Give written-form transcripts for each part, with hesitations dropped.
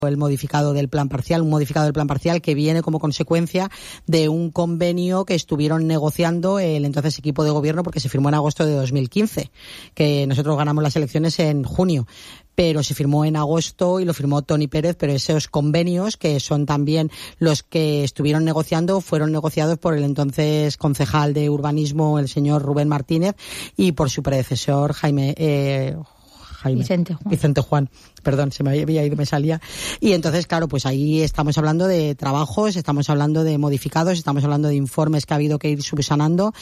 el modificado del plan parcial, un modificado del plan parcial que viene como consecuencia de un convenio que estuvieron negociando el entonces equipo de gobierno, porque se firmó en agosto de 2015, que nosotros ganamos las elecciones en junio, pero se firmó en agosto y lo firmó Toni Pérez, pero esos convenios, que son también los que estuvieron negociando, fueron negociados por el entonces concejal de urbanismo, el señor Rubén Martínez, y por su predecesor Vicente Juan, perdón, se me había ido, me salía. Y entonces, claro, pues ahí estamos hablando de trabajos, estamos hablando de modificados, estamos hablando de informes que ha habido que ir subsanando,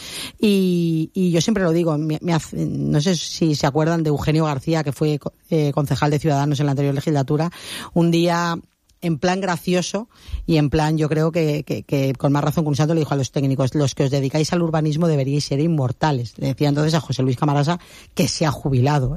y yo siempre lo digo, no sé si se acuerdan de Eugenio García, que fue concejal de Ciudadanos en la anterior legislatura, un día en plan gracioso y en plan, yo creo que con más razón que un santo, le dijo a los técnicos: los que os dedicáis al urbanismo deberíais ser inmortales. Le decía entonces a José Luis Camarasa, que se ha jubilado,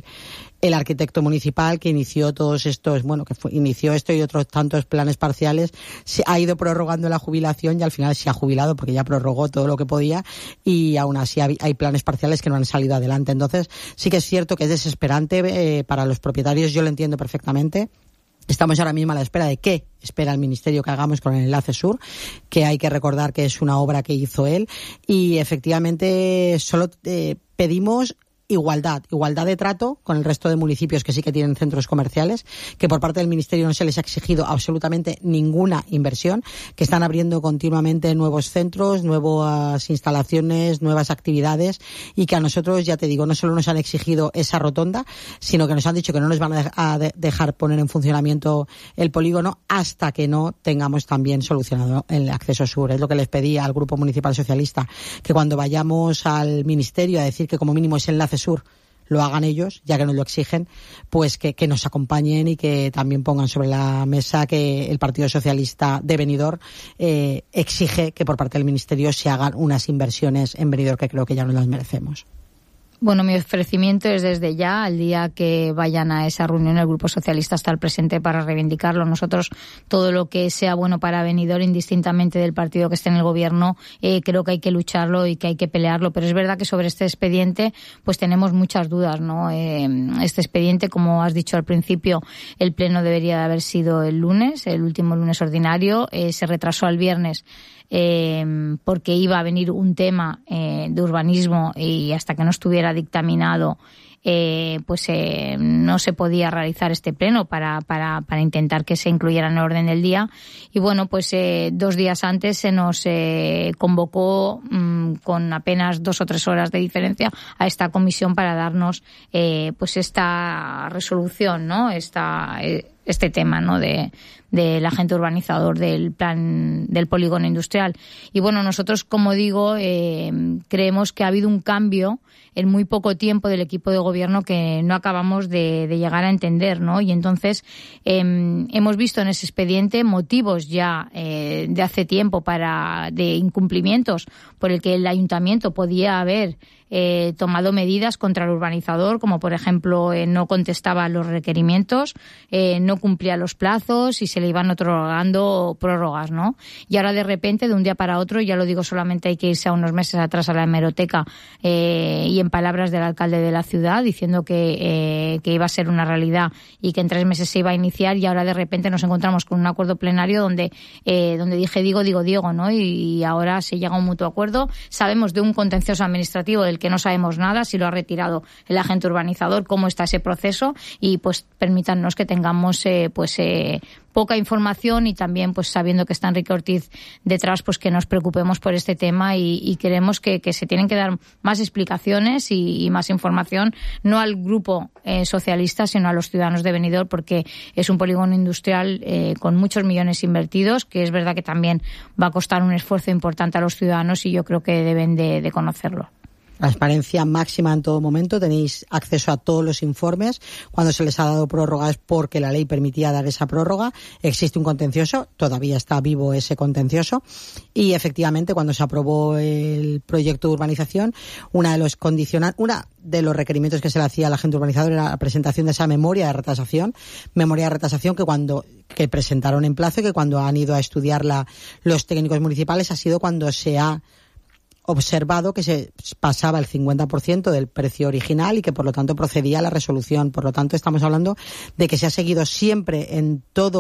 el arquitecto municipal que inició todos estos, inició esto y otros tantos planes parciales, se ha ido prorrogando la jubilación y al final se ha jubilado porque ya prorrogó todo lo que podía, y aún así hay planes parciales que no han salido adelante. Entonces sí que es cierto que es desesperante para los propietarios, yo lo entiendo perfectamente. Estamos ahora mismo a la espera de qué espera el Ministerio que hagamos con el enlace sur, que hay que recordar que es una obra que hizo él, y efectivamente solo pedimos igualdad de trato con el resto de municipios que sí que tienen centros comerciales, que por parte del Ministerio no se les ha exigido absolutamente ninguna inversión, que están abriendo continuamente nuevos centros, nuevas instalaciones, nuevas actividades, y que a nosotros, ya te digo, no solo nos han exigido esa rotonda, sino que nos han dicho que no nos van a dejar poner en funcionamiento el polígono hasta que no tengamos también solucionado el acceso sur. Es lo que les pedí al Grupo Municipal Socialista, que cuando vayamos al Ministerio a decir que como mínimo ese enlace sur lo hagan ellos, ya que nos lo exigen, pues que nos acompañen y que también pongan sobre la mesa que el Partido Socialista de Benidorm exige que por parte del Ministerio se hagan unas inversiones en Benidorm que creo que ya no las merecemos. Bueno, mi ofrecimiento es desde ya, al día que vayan a esa reunión, el Grupo Socialista está al presente para reivindicarlo. Nosotros, todo lo que sea bueno para Benidorm, indistintamente del partido que esté en el gobierno, creo que hay que lucharlo y que hay que pelearlo. Pero es verdad que sobre este expediente, pues tenemos muchas dudas, ¿no? Este expediente, como has dicho al principio, el pleno debería de haber sido el lunes, el último lunes ordinario, se retrasó al viernes. Porque iba a venir un tema de urbanismo, y hasta que no estuviera dictaminado no se podía realizar este pleno para intentar que se incluyera en el orden del día. Y bueno, pues 2 días antes se nos convocó con apenas 2 o 3 horas de diferencia a esta comisión para darnos pues esta resolución, ¿no? Este tema, ¿no? del agente urbanizador del plan del polígono industrial. Y bueno, nosotros, como digo, creemos que ha habido un cambio en muy poco tiempo del equipo de gobierno que no acabamos de llegar a entender, ¿no? Y entonces hemos visto en ese expediente motivos ya de hace tiempo de incumplimientos por el que el ayuntamiento podía haber tomado medidas contra el urbanizador, como por ejemplo no contestaba a los requerimientos, no cumplía los plazos y se le iban otorgando prórrogas, ¿no? Y ahora de repente, de un día para otro, ya lo digo, solamente hay que irse a unos meses atrás a la hemeroteca y en palabras del alcalde de la ciudad diciendo que iba a ser una realidad y que en 3 meses se iba a iniciar, y ahora de repente nos encontramos con un acuerdo plenario donde dije Diego, ¿no? Y ahora se llega a un mutuo acuerdo. Sabemos de un contencioso administrativo del que no sabemos nada, si lo ha retirado el agente urbanizador, cómo está ese proceso, y pues permítanos que tengamos poca información, y también pues sabiendo que está Enrique Ortiz detrás, pues que nos preocupemos por este tema y queremos que se tienen que dar más explicaciones y más información, no al grupo socialista, sino a los ciudadanos de Benidorm, porque es un polígono industrial con muchos millones invertidos, que es verdad que también va a costar un esfuerzo importante a los ciudadanos, y yo creo que deben de conocerlo. Transparencia máxima en todo momento, tenéis acceso a todos los informes. Cuando se les ha dado prórroga es porque la ley permitía dar esa prórroga. Existe un contencioso, todavía está vivo ese contencioso, y efectivamente cuando se aprobó el proyecto de urbanización, una de los requerimientos que se le hacía al agente urbanizador era la presentación de esa memoria de retrasación que presentaron en plazo, y que cuando han ido a estudiarla los técnicos municipales ha sido cuando se ha observado que se pasaba el 50% del precio original y que por lo tanto procedía a la resolución. Por lo tanto estamos hablando de que se ha seguido siempre en todo